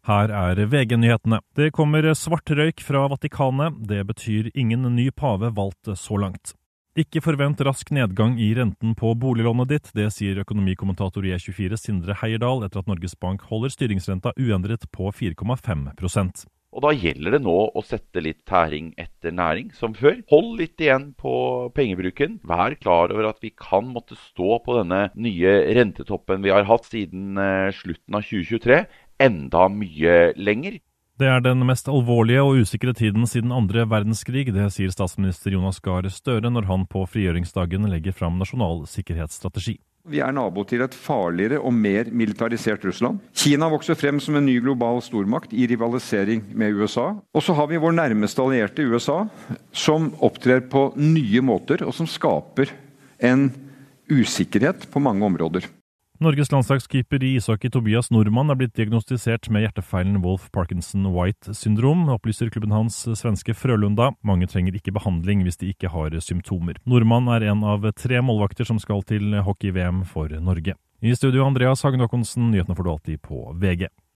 Her VG-nyhetene. Det kommer svart røyk fra Vatikanet. Det betyr ingen ny pave valgt så langt. Ikke forvent rask nedgang i renten på boliglånet ditt, det sier økonomikommentator i E24 Sindre Heierdal etter at Norges Bank holder styringsrenta uendret på 4,5%. Og da gjelder det nå å sette litt tæring etter næring som før. Hold litt igjen på pengebruken. Vær klar over at vi kan måtte stå på denne nye rentetoppen vi har hatt siden slutten av 2023, enda mye lenger. Det den mest alvorlige og usikre tiden siden andre verdenskrig, det sier statsminister Jonas Gahr Støre når han på frigjøringsdagen legger fram nasjonal sikkerhetsstrategi. Vi nabo til et farligere og mer militarisert Russland. Kina vokser frem som en ny global stormakt i rivalisering med USA. Og så har vi vår nærmeste allierte USA, som opptrer på nye måter, og som skaper en usikkerhet på mange områder. Norges landslagskeeper i ishockey Tobias Normann blitt diagnostisert med hjertefeilen Wolff-Parkinson-White syndrom, opplyser klubben hans svenske Frølunda. Mange trenger ikke behandling hvis de ikke har symptomer. Normann en av 3 målvakter som skal til hockey-VM for Norge. I studio Andreas Hagen Håkonsen, nyhetene får du alltid på VG.